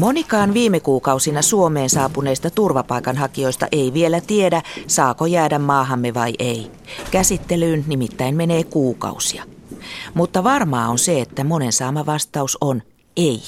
Monikaan viime kuukausina Suomeen saapuneista turvapaikanhakijoista ei vielä tiedä, saako jäädä maahamme vai ei. Käsittelyyn nimittäin menee kuukausia. Mutta varmaa on se, että monen saama vastaus on ei.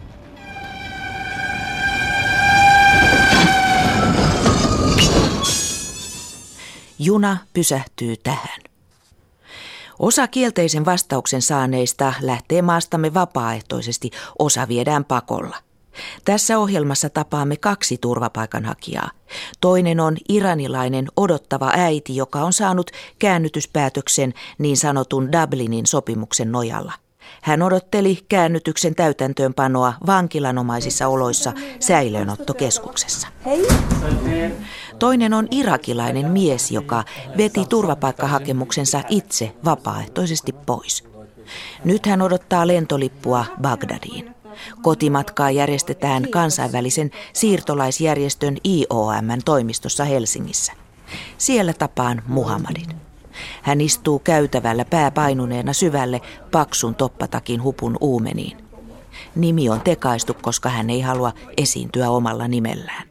Juna pysähtyy tähän. Osa kielteisen vastauksen saaneista lähtee maastamme vapaaehtoisesti, osa viedään pakolla. Tässä ohjelmassa tapaamme 2 turvapaikanhakijaa. Toinen on iranilainen odottava äiti, joka on saanut käännytyspäätöksen niin sanotun Dublinin sopimuksen nojalla. Hän odotteli käännytyksen täytäntöönpanoa vankilanomaisissa oloissa säilöönottokeskuksessa. Hei. Toinen on irakilainen mies, joka veti turvapaikkahakemuksensa itse vapaaehtoisesti pois. Nyt hän odottaa lentolippua Bagdadiin. Kotimatkaa järjestetään kansainvälisen siirtolaisjärjestön IOM:n toimistossa Helsingissä. Siellä tapaan Muhammadin. Hän istuu käytävällä pää painuneena syvälle paksun toppatakin hupun uumeniin. Nimi on tekaistu, koska hän ei halua esiintyä omalla nimellään.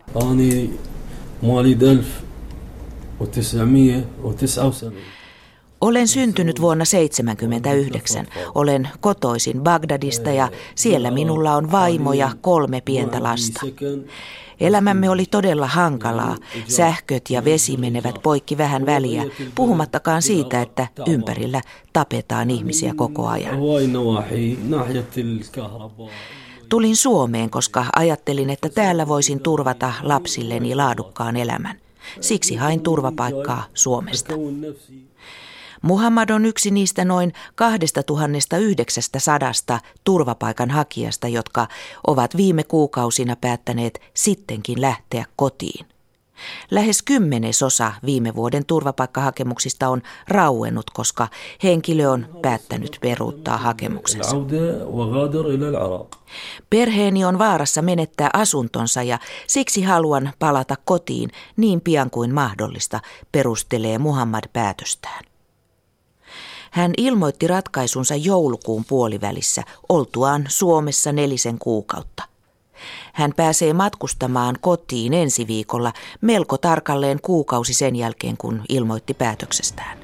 Olen syntynyt vuonna 1979. Olen kotoisin Bagdadista ja siellä minulla on vaimo ja 3 pientä lasta. Elämämme oli todella hankalaa. Sähköt ja vesi menevät poikki vähän väliä, puhumattakaan siitä, että ympärillä tapetaan ihmisiä koko ajan. Tulin Suomeen, koska ajattelin, että täällä voisin turvata lapsilleni laadukkaan elämän. Siksi hain turvapaikkaa Suomesta. Muhammad on yksi niistä noin 2900 turvapaikanhakijasta, jotka ovat viime kuukausina päättäneet sittenkin lähteä kotiin. Lähes 10% viime vuoden turvapaikkahakemuksista on rauennut, koska henkilö on päättänyt peruuttaa hakemuksensa. Perheeni on vaarassa menettää asuntonsa ja siksi haluan palata kotiin niin pian kuin mahdollista, perustelee Muhammad päätöstään. Hän ilmoitti ratkaisunsa joulukuun puolivälissä oltuaan Suomessa 4 kuukautta. Hän pääsee matkustamaan kotiin ensi viikolla melko tarkalleen kuukausi sen jälkeen, kun ilmoitti päätöksestään.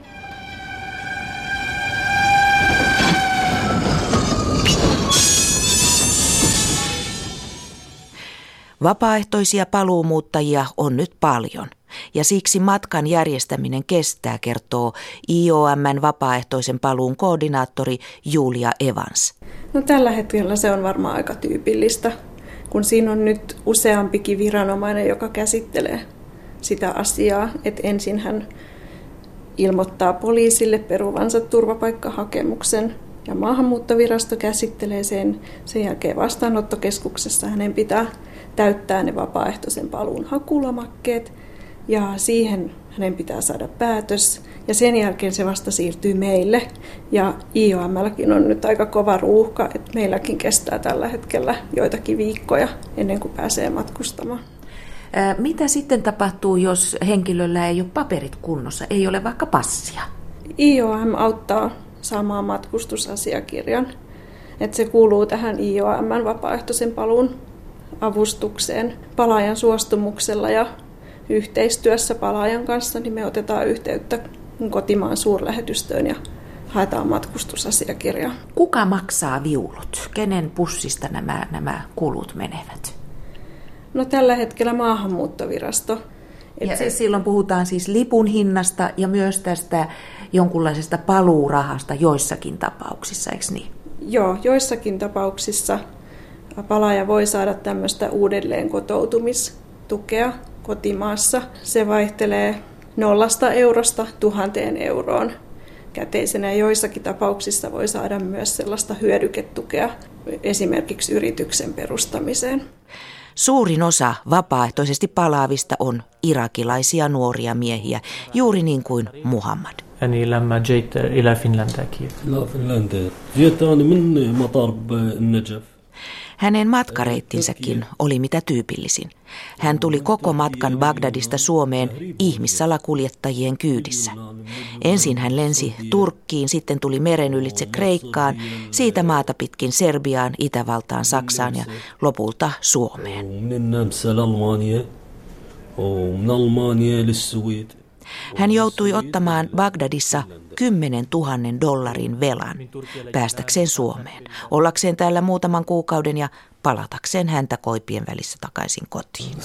Vapaaehtoisia paluumuuttajia on nyt paljon. Ja siksi matkan järjestäminen kestää, kertoo IOM:n vapaaehtoisen paluun koordinaattori Julia Evans. No, tällä hetkellä se on varmaan aika tyypillistä, kun siinä on nyt useampikin viranomainen, joka käsittelee sitä asiaa. Että ensin hän ilmoittaa poliisille peruvansa turvapaikkahakemuksen ja maahanmuuttovirasto käsittelee sen. Sen jälkeen vastaanottokeskuksessa hänen pitää täyttää ne vapaaehtoisen paluun hakulomakkeet. Ja siihen hänen pitää saada päätös ja sen jälkeen se vasta siirtyy meille. Ja IOM:lläkin on nyt aika kova ruuhka, että meilläkin kestää tällä hetkellä joitakin viikkoja ennen kuin pääsee matkustamaan. Mitä sitten tapahtuu, jos henkilöllä ei ole paperit kunnossa, ei ole vaikka passia? IOM auttaa saamaan matkustusasiakirjan. Että se kuuluu tähän IOM:n vapaaehtoisen paluun avustukseen palaajan suostumuksella ja yhteistyössä palaajan kanssa, niin me otetaan yhteyttä kotimaan suurlähetystöön ja haetaan matkustusasiakirjaa. Kuka maksaa viulut? Kenen pussista nämä kulut menevät? No, tällä hetkellä maahanmuuttovirasto. Ja silloin puhutaan siis lipun hinnasta ja myös tästä jonkunlaisesta paluurahasta joissakin tapauksissa, eikö niin? Joo, joissakin tapauksissa palaaja voi saada tämmöistä uudelleen kotoutumistukea kotimaassa. Se vaihtelee 0 eurosta 1 000 euroon käteisenä. Joissakin tapauksissa voi saada myös sellaista hyödyketukea esimerkiksi yrityksen perustamiseen. Suurin osa vapaaehtoisesti palaavista on irakilaisia nuoria miehiä, juuri niin kuin Muhammad. يعني لما جيت إلى فنلندا كيف؟ لا فنلندا جيت أنا من مطار النجف. Hänen matkareittinsäkin oli mitä tyypillisin. Hän tuli koko matkan Bagdadista Suomeen ihmissalakuljettajien kyydissä. Ensin hän lensi Turkkiin, sitten tuli meren ylitse Kreikkaan, siitä maata pitkin Serbiaan, Itävaltaan, Saksaan ja lopulta Suomeen. Hän joutui ottamaan Bagdadissa $10,000 velan päästäkseen Suomeen, ollakseen täällä muutaman kuukauden ja palatakseen häntä koipien välissä takaisin kotiin.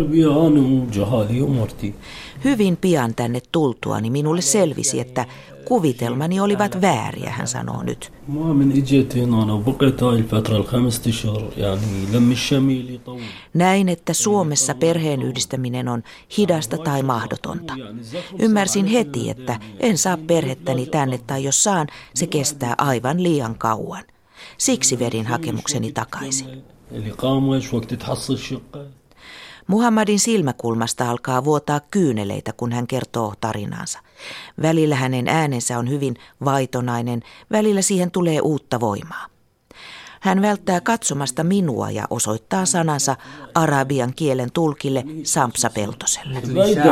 Hyvin pian tänne tultuani minulle selvisi, että kuvitelmani olivat vääriä, hän sanoo nyt. Näin, että Suomessa perheenyhdistäminen on hidasta tai mahdotonta. Ymmärsin heti, että en saa perhettäni tänne tai jos saan, se kestää aivan liian kauan. Siksi vedin hakemukseni takaisin. Muhammadin silmäkulmasta alkaa vuotaa kyyneleitä, kun hän kertoo tarinaansa. Välillä hänen äänensä on hyvin vaitonainen, välillä siihen tulee uutta voimaa. Hän välttää katsomasta minua ja osoittaa sanansa arabian kielen tulkille Sampsa Peltoselle.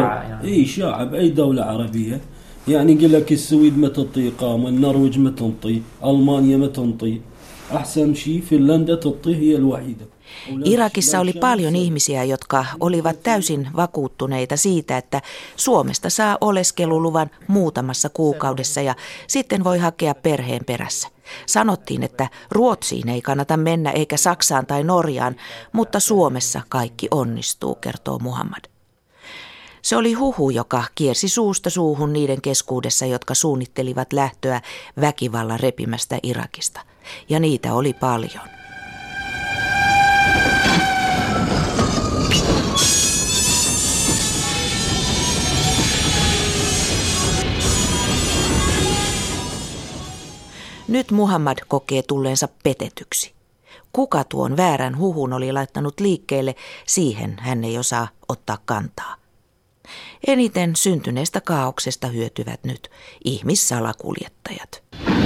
يعني يقول لك السويد ما تعطي إقامة، النرويج ما تعطي، ألمانيا ما تعطي، أحسن شيء فنلندا تعطي هي الوحيدة. Irakissa oli paljon ihmisiä, jotka olivat täysin vakuuttuneita siitä, että Suomesta saa oleskeluluvan muutamassa kuukaudessa ja sitten voi hakea perheen perässä. Sanottiin, että Ruotsiin ei kannata mennä eikä Saksaan tai Norjaan, mutta Suomessa kaikki onnistuu, kertoo Muhammad. Se oli huhu, joka kiersi suusta suuhun niiden keskuudessa, jotka suunnittelivat lähtöä väkivallan repimästä Irakista. Ja niitä oli paljon. Nyt Muhammad kokee tulleensa petetyksi. Kuka tuon väärän huhun oli laittanut liikkeelle, siihen hän ei osaa ottaa kantaa. Eniten syntyneestä kaauksesta hyötyvät nyt ihmissalakuljettajat.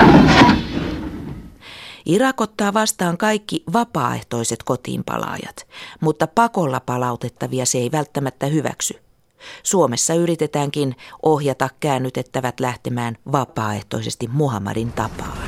Irak ottaa vastaan kaikki vapaaehtoiset kotiinpalaajat, mutta pakolla palautettavia se ei välttämättä hyväksy. Suomessa yritetäänkin ohjata käännytettävät lähtemään vapaaehtoisesti Muhammadin tapaan.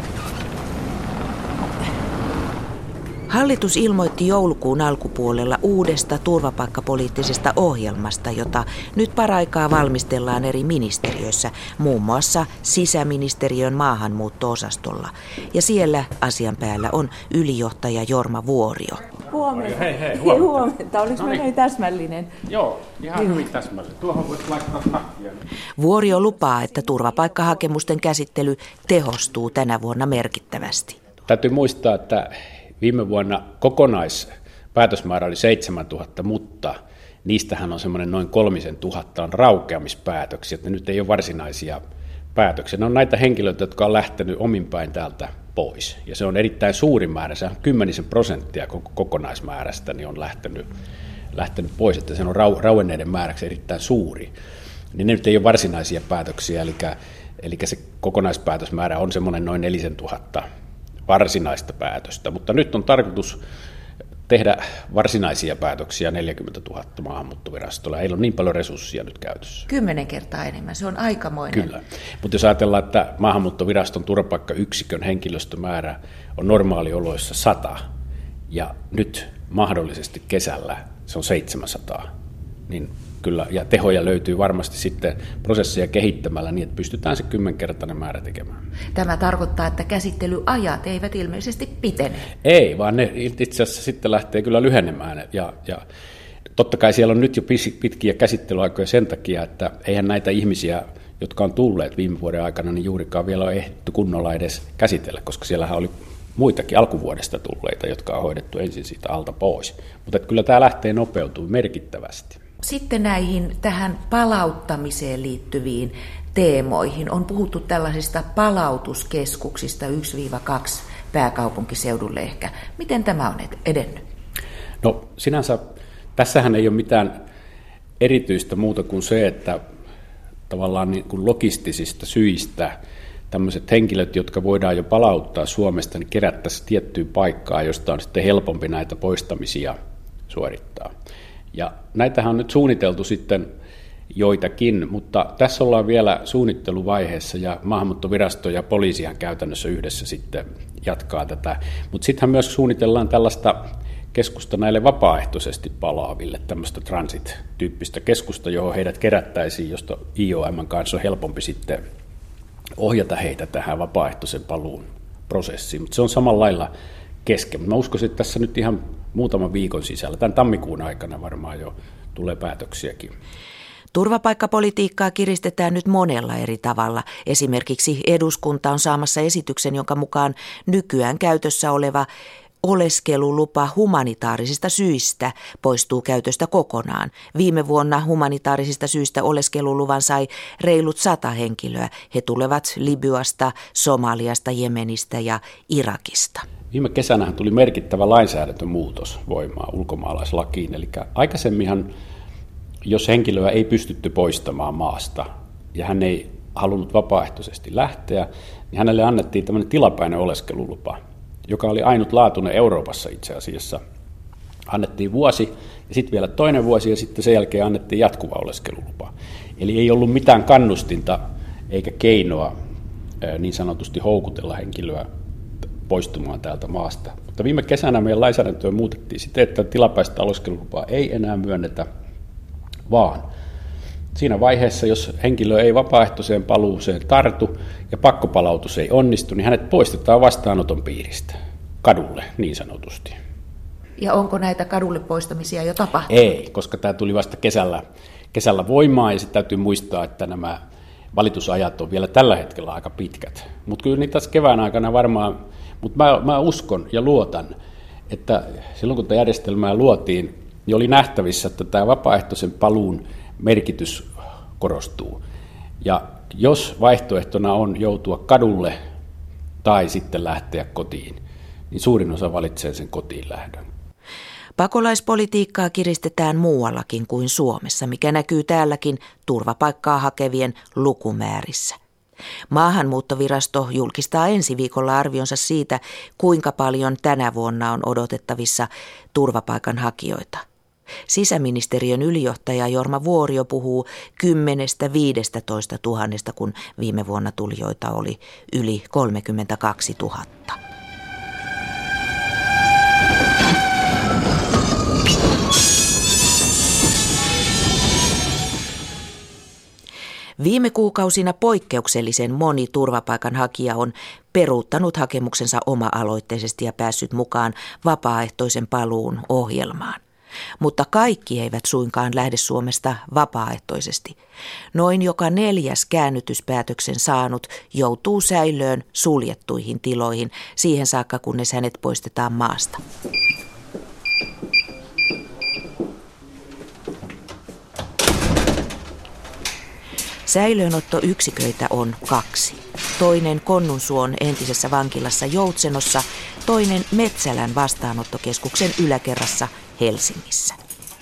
Hallitus ilmoitti joulukuun alkupuolella uudesta turvapaikkapoliittisesta ohjelmasta, jota nyt paraikaa valmistellaan eri ministeriöissä, muun muassa sisäministeriön maahanmuutto-osastolla. Ja siellä asian päällä on ylijohtaja Jorma Vuorio. Huomenta. Hei, huomenta. Oliko mä näin täsmällinen? Joo, ihan hyvin täsmällinen. Tuohon voit laittaa takkia. Vuorio lupaa, että turvapaikkahakemusten käsittely tehostuu tänä vuonna merkittävästi. Täytyy muistaa, että viime vuonna kokonaispäätösmäärä oli 7000, mutta niistähän on semmoinen noin 3000 on raukeamispäätöksiä, että nyt ei ole varsinaisia päätöksiä. Ne on näitä henkilöitä, jotka on lähtenyt ominpäin täältä pois. Ja se on erittäin suuri määrä, se on 10% koko kokonaismäärästä niin on lähtenyt pois, että se on rauenneiden määräksi erittäin suuri. Niin ne nyt ei ole varsinaisia päätöksiä, eli se kokonaispäätösmäärä on semmoinen noin 4000 varsinaista päätöstä, mutta nyt on tarkoitus tehdä varsinaisia päätöksiä 40 000 maahanmuuttovirastolla. Heillä on niin paljon resursseja nyt käytössä. 10 kertaa enemmän, se on aikamoinen. Kyllä, mutta jos ajatellaan, että maahanmuuttoviraston turvapaikkayksikön henkilöstömäärä on normaalioloissa 100 ja nyt mahdollisesti kesällä se on 700, niin kyllä, ja tehoja löytyy varmasti sitten prosesseja kehittämällä niin, että pystytään se 10-kertainen määrä tekemään. Tämä tarkoittaa, että käsittelyajat eivät ilmeisesti pitene. Ei, vaan ne itse asiassa sitten lähtee kyllä lyhenemään. Ja totta kai siellä on nyt jo pitkiä käsittelyaikoja sen takia, että eihän näitä ihmisiä, jotka on tulleet viime vuoden aikana, niin juurikaan vielä ole ehditty kunnolla edes käsitellä, koska siellähän oli muitakin alkuvuodesta tulleita, jotka on hoidettu ensin siitä alta pois. Mutta kyllä tämä lähtee nopeutumaan merkittävästi. Sitten tähän palauttamiseen liittyviin teemoihin on puhuttu tällaisista palautuskeskuksista 1-2 pääkaupunkiseudulle ehkä. Miten tämä on edennyt? No sinänsä tässähän ei ole mitään erityistä muuta kuin se, että tavallaan niin kuin logistisista syistä tämmöiset henkilöt, jotka voidaan jo palauttaa Suomesta, niin kerättäisiin tiettyyn paikkaan, josta on sitten helpompi näitä poistamisia suorittaa. Ja näitähän on nyt suunniteltu sitten joitakin, mutta tässä ollaan vielä suunnitteluvaiheessa ja Maahanmuuttovirasto ja poliisihan käytännössä yhdessä sitten jatkaa tätä. Mutta sittenhän myös suunnitellaan tällaista keskusta näille vapaaehtoisesti palaaville, tämmöistä transit-tyyppistä keskusta, johon heidät kerättäisiin, josta IOM kanssa on helpompi sitten ohjata heitä tähän vapaaehtoisen paluun prosessiin. Mutta se on samalla lailla kesken. Mä uskoisin, että tässä nyt ihan muutaman viikon sisällä, tämän tammikuun aikana varmaan jo tulee päätöksiäkin. Turvapaikkapolitiikkaa kiristetään nyt monella eri tavalla. Esimerkiksi eduskunta on saamassa esityksen, jonka mukaan nykyään käytössä oleva oleskelulupa humanitaarisista syistä poistuu käytöstä kokonaan. Viime vuonna humanitaarisista syistä oleskeluluvan sai reilut 100 henkilöä. He tulevat Libyasta, Somaliasta, Jemenistä ja Irakista. Viime kesänähän tuli merkittävä lainsäädäntömuutos voimaan ulkomaalaislakiin. Eli aikaisemminhan, jos henkilöä ei pystytty poistamaan maasta ja hän ei halunnut vapaaehtoisesti lähteä, niin hänelle annettiin tämmöinen tilapäinen oleskelulupa, joka oli ainutlaatuinen Euroopassa itse asiassa. Annettiin vuosi ja sitten vielä toinen vuosi ja sitten sen jälkeen annettiin jatkuva oleskelulupa. Eli ei ollut mitään kannustinta eikä keinoa niin sanotusti houkutella henkilöä poistumaan täältä maasta. Mutta viime kesänä meidän lainsäädäntöä muutettiin siten, että tilapäistä oleskelulupaa ei enää myönnetä, vaan siinä vaiheessa, jos henkilö ei vapaaehtoiseen paluuseen tartu ja pakkopalautus ei onnistu, niin hänet poistetaan vastaanoton piiristä, kadulle niin sanotusti. Ja onko näitä kadulle poistamisia jo tapahtunut? Ei, koska tämä tuli vasta kesällä voimaan ja sitten täytyy muistaa, että nämä valitusajat on vielä tällä hetkellä aika pitkät. Mutta kyllä niitä tässä kevään aikana varmaan, mutta mä uskon ja luotan, että silloin kun tämä järjestelmää luotiin, niin oli nähtävissä, että tämä vapaaehtoisen paluun merkitys korostuu. Ja jos vaihtoehtona on joutua kadulle tai sitten lähteä kotiin, niin suurin osa valitsee sen kotiin lähdön. Pakolaispolitiikkaa kiristetään muuallakin kuin Suomessa, mikä näkyy täälläkin turvapaikkaa hakevien lukumäärissä. Maahanmuuttovirasto julkistaa ensi viikolla arvionsa siitä, kuinka paljon tänä vuonna on odotettavissa turvapaikanhakijoita. Sisäministeriön ylijohtaja Jorma Vuorio puhuu 10-15 000, kun viime vuonna tulijoita oli yli 32 000. Viime kuukausina poikkeuksellisen moni turvapaikanhakija on peruuttanut hakemuksensa oma-aloitteisesti ja päässyt mukaan vapaaehtoisen paluun ohjelmaan. Mutta kaikki eivät suinkaan lähde Suomesta vapaaehtoisesti. Noin joka 4. käännytyspäätöksen saanut joutuu säilöön suljettuihin tiloihin siihen saakka, kunnes hänet poistetaan maasta. Säilöönottoyksiköitä on 2. Toinen Konnunsuon entisessä vankilassa Joutsenossa, toinen Metsälän vastaanottokeskuksen yläkerrassa Helsingissä.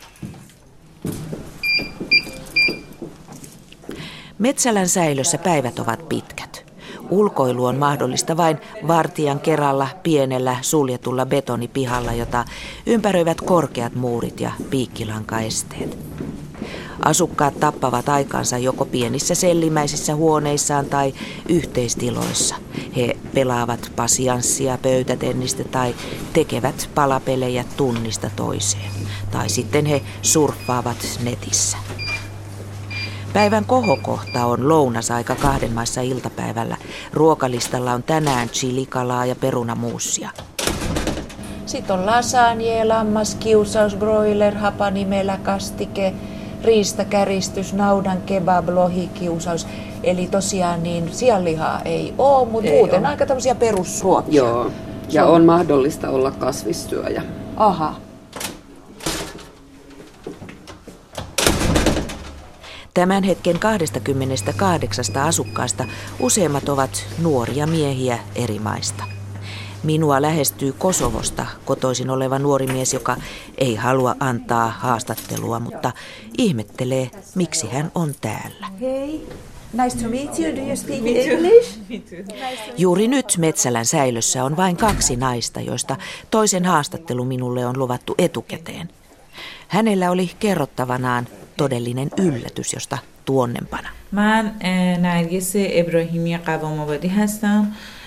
Metsälän säilössä päivät ovat pitkät. Ulkoilu on mahdollista vain vartijan kerralla pienellä suljetulla betonipihalla, jota ympäröivät korkeat muurit ja piikkilankaesteet. Asukkaat tappavat aikansa joko pienissä sellimäisissä huoneissaan tai yhteistiloissa. He pelaavat pasianssia, pöytätennistä tai tekevät palapelejä tunnista toiseen. Tai sitten he surffaavat netissä. Päivän kohokohta on lounasaika 2 maissa iltapäivällä. Ruokalistalla on tänään chilikalaa ja perunamuussia. Sitten on lasagne, lammaskiusaus, broiler, hapanimellä kastike, riistakäristys, naudan kebab, lohikiusaus. Eli tosiaan niin sianlihaa ei ole, mutta muuten aika tämmöisiä perusruokia. Joo, ja on mahdollista olla kasvistyöjä. Aha. Tämän hetken 28 asukkaasta useimmat ovat nuoria miehiä eri maista. Minua lähestyy Kosovosta kotoisin oleva nuori mies, joka ei halua antaa haastattelua, mutta ihmettelee, miksi hän on täällä. Hei. Nice to meet you. Do you speak English? Juuri nyt Metsälän säilössä on vain 2 naista, joista toisen haastattelu minulle on luvattu etukäteen. Hänellä oli kerrottavanaan todellinen yllätys, josta tuonnempana. من نرگس ابراهیمی قوام‌آبادی هستم.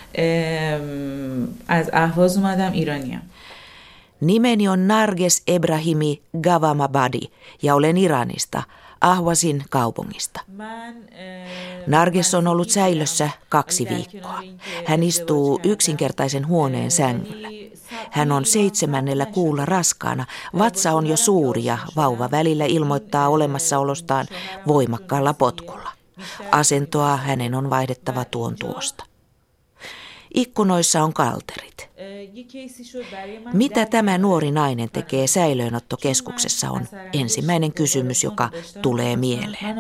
از اهواز اومدم، ایرانیم. Nimeni on Narges Ebrahimi Gavamabadi ja olen Iranista, Ahvazin kaupungista. Narges on ollut säilössä 2 viikkoa. Hän istuu yksinkertaisen huoneen sängyllä. Hän on 7. kuulla raskaana, vatsa on jo suuri ja vauva välillä ilmoittaa olemassaolostaan voimakkaalla potkulla. Asentoa hänen on vaihdettava tuon tuosta. Ikkunoissa on kalterit. Mitä tämä nuori nainen tekee säilöönottokeskuksessa on ensimmäinen kysymys, joka tulee mieleen.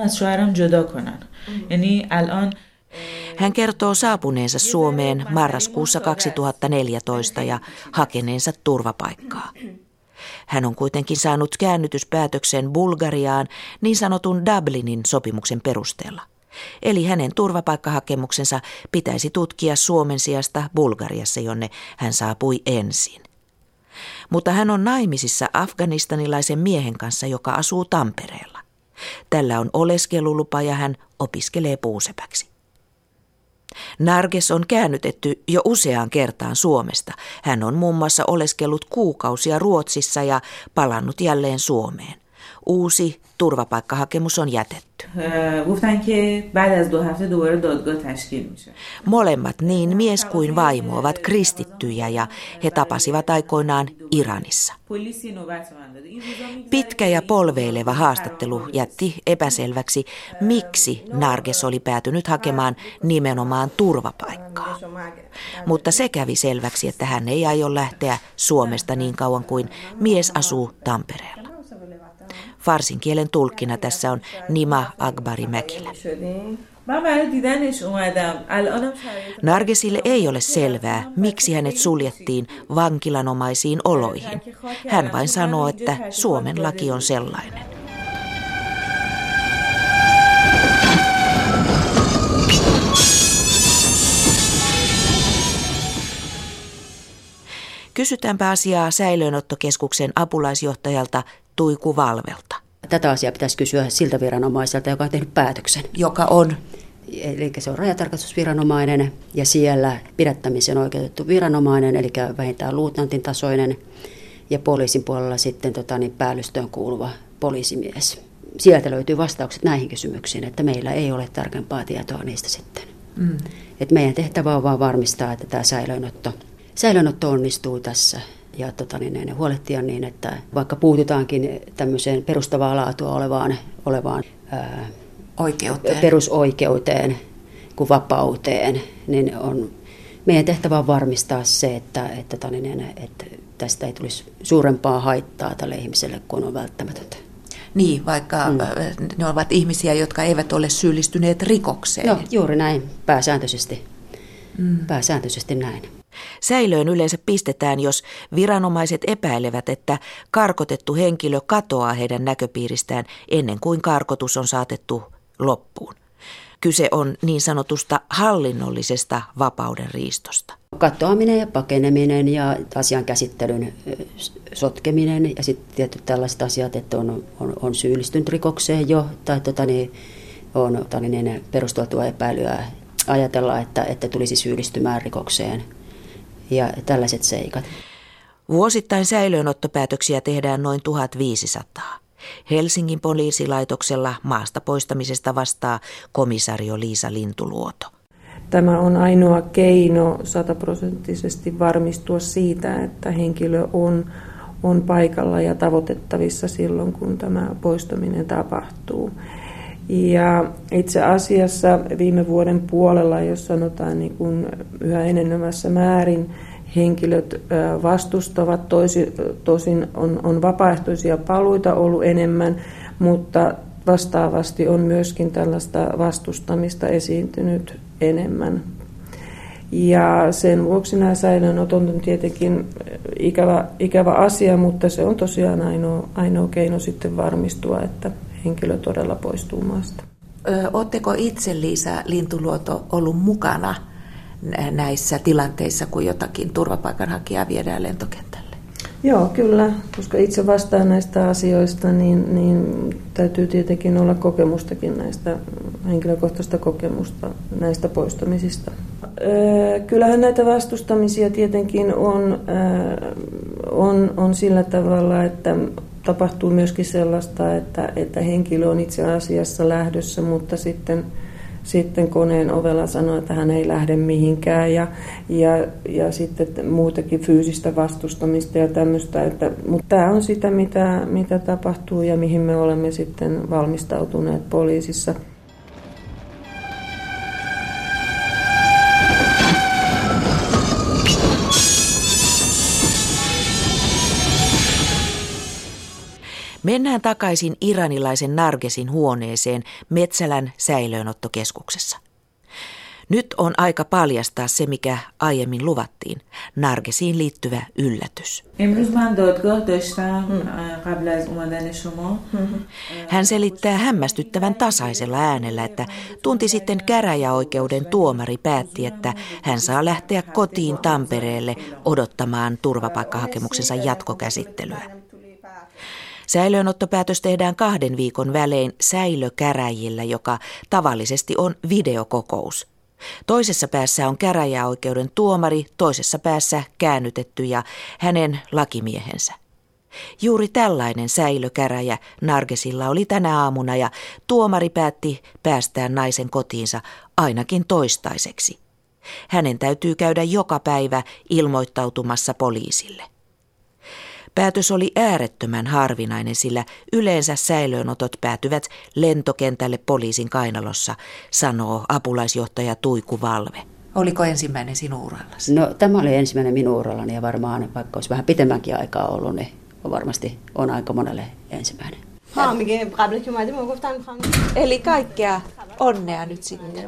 Hän kertoo saapuneensa Suomeen marraskuussa 2014 ja hakeneensa turvapaikkaa. Hän on kuitenkin saanut käännytyspäätöksen Bulgariaan niin sanotun Dublinin sopimuksen perusteella. Eli hänen turvapaikkahakemuksensa pitäisi tutkia Suomen sijasta Bulgariassa, jonne hän saapui ensin. Mutta hän on naimisissa afganistanilaisen miehen kanssa, joka asuu Tampereella. Tällä on oleskelulupa ja hän opiskelee puusepäksi. Narges on käännytetty jo useaan kertaan Suomesta. Hän on muun muassa oleskellut kuukausia Ruotsissa ja palannut jälleen Suomeen. Uusi turvapaikkahakemus on jätetty. Molemmat, niin mies kuin vaimo, ovat kristittyjä ja he tapasivat aikoinaan Iranissa. Pitkä ja polveileva haastattelu jätti epäselväksi, miksi Narges oli päätynyt hakemaan nimenomaan turvapaikkaa. Mutta se kävi selväksi, että hän ei aio lähteä Suomesta niin kauan kuin mies asuu Tampereella. Farsin kielen tulkkina tässä on Nima Akbari Mäkilä. Nargesille ei ole selvää, miksi hänet suljettiin vankilanomaisiin oloihin. Hän vain sanoo, että Suomen laki on sellainen. Kysytäänpä asiaa säilöönottokeskuksen apulaisjohtajalta Tuiku Valvelta. Tätä asiaa pitäisi kysyä siltä viranomaiselta, joka on tehnyt päätöksen. Joka on? Eli se on rajatarkastusviranomainen ja siellä pidättämisen oikeutettu viranomainen, eli vähintään luutnantin tasoinen, ja poliisin puolella sitten päällystöön kuuluva poliisimies. Sieltä löytyy vastaukset näihin kysymyksiin, että meillä ei ole tarkempaa tietoa niistä sitten. Et meidän tehtävä on vaan varmistaa, että tämä säilöönotto onnistuu tässä. Ja huolehtia niin, että vaikka puututaankin tämmöiseen perustavaa laatua olevaan perusoikeuteen kuin vapauteen, niin on meidän tehtävä on varmistaa se, että tästä ei tulisi suurempaa haittaa tälle ihmiselle kuin on välttämätöntä. Niin, vaikka ne ovat ihmisiä, jotka eivät ole syyllistyneet rikokseen. Joo, juuri näin, pääsääntöisesti näin. Säilöön yleensä pistetään, jos viranomaiset epäilevät, että karkotettu henkilö katoaa heidän näköpiiristään ennen kuin karkotus on saatettu loppuun. Kyse on niin sanotusta hallinnollisesta vapauden riistosta. Katoaminen ja pakeneminen ja asian käsittelyn sotkeminen ja sitten tietyt tällaiset asiat, että on syyllistynyt rikokseen jo tai on perusteltua epäilyä ajatella, että tulisi syyllistymään rikokseen. Ja tällaiset seikat. Vuosittain säilöönottopäätöksiä tehdään noin 1500. Helsingin poliisilaitoksella maasta poistamisesta vastaa komisario Liisa Lintuluoto. Tämä on ainoa keino 100% varmistua siitä, että henkilö on paikalla ja tavoitettavissa silloin, kun tämä poistaminen tapahtuu. Ja itse asiassa viime vuoden puolella, jos sanotaan niin kuin yhä enenevässä määrin, henkilöt vastustavat, tosin on vapaaehtoisia paluita ollut enemmän, mutta vastaavasti on myöskin tällaista vastustamista esiintynyt enemmän. Ja sen vuoksi nämä säilöönotot on tietenkin ikävä asia, mutta se on tosiaan ainoa keino sitten varmistua, että henkilö todella poistuu maasta. Oletteko itse, Liisa Lintuluoto, ollut mukana näissä tilanteissa, kun jotakin turvapaikanhakijaa viedään lentokentälle? Joo, kyllä, koska itse vastaan näistä asioista, niin täytyy tietenkin olla kokemustakin näistä, henkilökohtaista kokemusta näistä poistamisista. Kyllähän näitä vastustamisia tietenkin on sillä tavalla, että tapahtuu myöskin sellaista, että henkilö on itse asiassa lähdössä, mutta sitten koneen ovella sanoo, että hän ei lähde mihinkään ja sitten muutakin fyysistä vastustamista ja tämmöistä. Mutta tämä on sitä, mitä tapahtuu ja mihin me olemme sitten valmistautuneet poliisissa. Mennään takaisin iranilaisen Nargesin huoneeseen Metsälän säilöönottokeskuksessa. Nyt on aika paljastaa se, mikä aiemmin luvattiin, Nargesiin liittyvä yllätys. Hän selittää hämmästyttävän tasaisella äänellä, että tunti sitten käräjäoikeuden tuomari päätti, että hän saa lähteä kotiin Tampereelle odottamaan turvapaikkahakemuksensa jatkokäsittelyä. Säilöönottopäätös tehdään 2 viikon välein säilökäräjillä, joka tavallisesti on videokokous. Toisessa päässä on käräjäoikeuden tuomari, toisessa päässä käännytetty ja hänen lakimiehensä. Juuri tällainen säilökäräjä Nargesilla oli tänä aamuna ja tuomari päätti päästään naisen kotiinsa ainakin toistaiseksi. Hänen täytyy käydä joka päivä ilmoittautumassa poliisille. Päätös oli äärettömän harvinainen, sillä yleensä säilöönotot päätyvät lentokentälle poliisin kainalossa, sanoo apulaisjohtaja Tuiku Valve. Oliko ensimmäinen sinun urallasi? No, tämä oli ensimmäinen minun urallani ja varmaan, vaikka olisi vähän pitemmänkin aikaa ollut, niin varmasti on aika monelle ensimmäinen. Eli kaikkea onnea nyt sitten.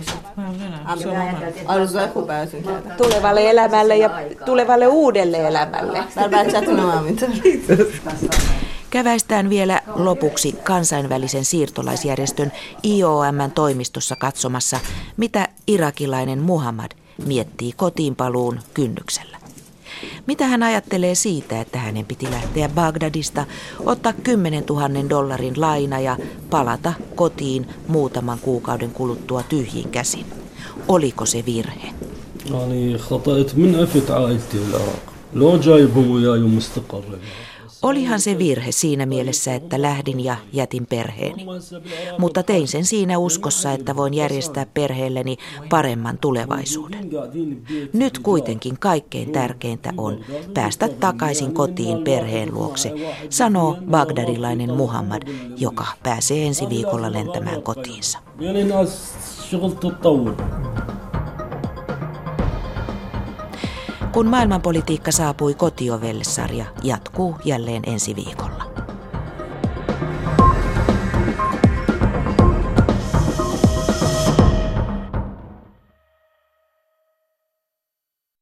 Tulevalle elämälle ja tulevalle uudelle elämälle. Käväistään vielä lopuksi kansainvälisen siirtolaisjärjestön IOM:n toimistossa katsomassa, mitä irakilainen Muhammad miettii kotiinpaluun kynnyksellä. Mitä hän ajattelee siitä, että hänen piti lähteä Bagdadista, ottaa $10,000 laina ja palata kotiin muutaman kuukauden kuluttua tyhjin käsin? Oliko se virhe? Olihan se virhe siinä mielessä, että lähdin ja jätin perheeni. Mutta tein sen siinä uskossa, että voin järjestää perheelleni paremman tulevaisuuden. Nyt kuitenkin kaikkein tärkeintä on päästä takaisin kotiin perheen luokse, sanoo bagdadilainen Muhammad, joka pääsee ensi viikolla lentämään kotiinsa. Kun maailmanpolitiikka saapui kotiovelle, sarja jatkuu jälleen ensi viikolla.